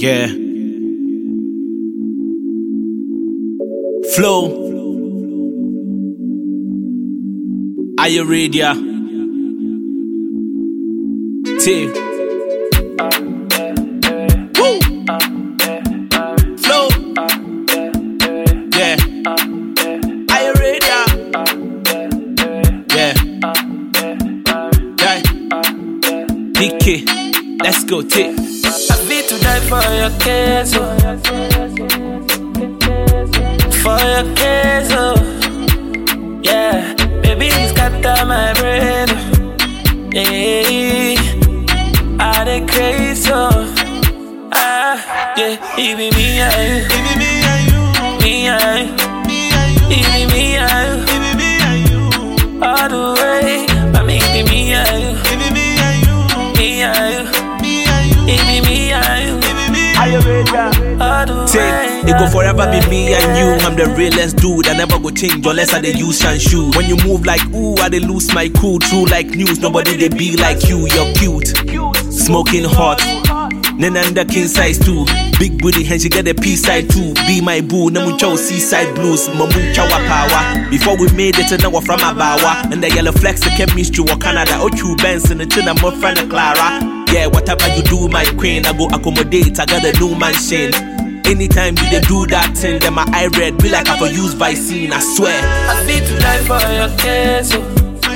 Yeah. Flow. Are you ready? T. Woo. Flow. Yeah. Are you ready? Yeah. Yeah. DK. Let's go, T. I need to die for your case, oh. For your case, oh. Yeah, baby, it's got my brain. Yeah, I dey crazy, oh. Ah, yeah, it be me and you, me and you, it be me and you, all the way. I mean, it be me and you, me and you, it be me and you. Are you ready? Say, it go forever be me and you. I'm the realest dude, I never go change unless I dey use and shoe. When you move like ooh, I dey lose my cool. True like news, nobody they be like you. You're cute, smoking hot. Nenanda king size too. Big booty and she get a peace side too. Be my boo, namuncha seaside blues. Mamuncha wa power. Before we made it, now we're from Abawa. And the yellow flex the chemistry wa Canada. Ochu Benson and Tina my friend Clara. Yeah, whatever you do, my queen, I go accommodate. I got a new mansion. Anytime you dey do that thing, then my eye red be like I for use Vicine, I swear. I need to die for your case, oh.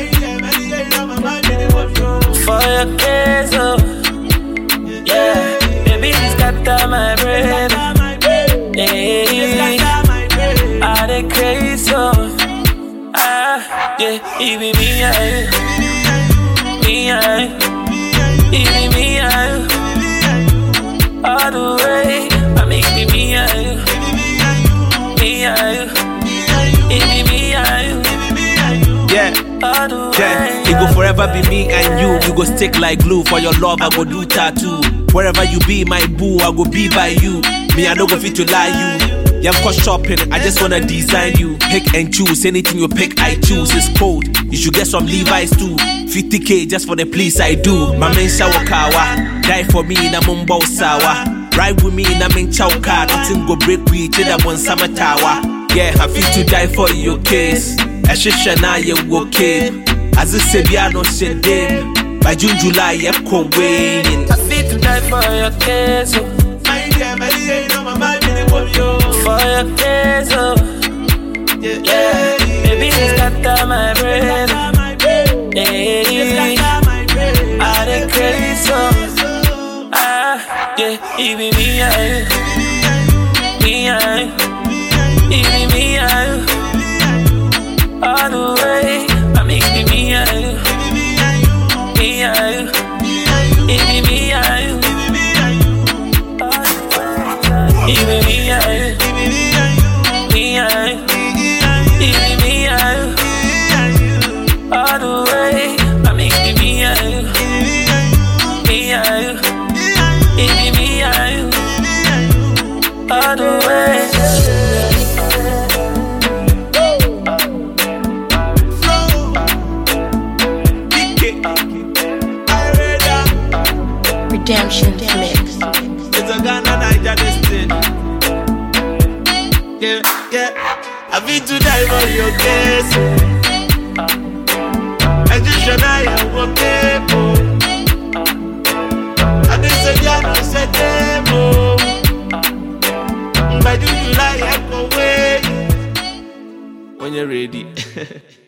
For your case, oh. Yeah, baby, it's got my brain. Yeah, I dey crazy, oh. Ah, yeah, it be me and you, me and you, it be me and you, all the way. I make me and you, me and you, it be me and you. Yeah, yeah, it go forever be me and you. We go stick like glue. For your love, I go do tattoo. Wherever you be, my boo, I go be by you. Me, I don't go fit to lie you. Yeah, I'm caught shopping, I just wanna design you. Pick and choose, anything you pick, I choose. It's cold, you should get some Levi's too. 50K just for the please I do. My main shower kawa, die for me in a mumbo sawa. Ride with me in a main chow car, nothing go break we till that one summer tower. Yeah, I feel to die for your case. I should shana you okay. As I said, yeah, no shit, damn. By June, July, yeah, cold waiting. I feel to die for your case, oh. For your case, oh. Yeah, baby, it's got my brain. Yeah, I dey crazy, oh. Ah, yeah, it be me and you, me and you, it be me and you, all the way. I make me and you, me and you, it be me and you, it be me and you, me and you, it be me and you, all the way. I make me and you, me and you, it be me and you, all the way. Redemption Mix. It's a Ghana Niger thing. Yeah, yeah. I feel to die for your case. I just should I will pay for. I just said yeah, no said demo. But do you like away when you're ready?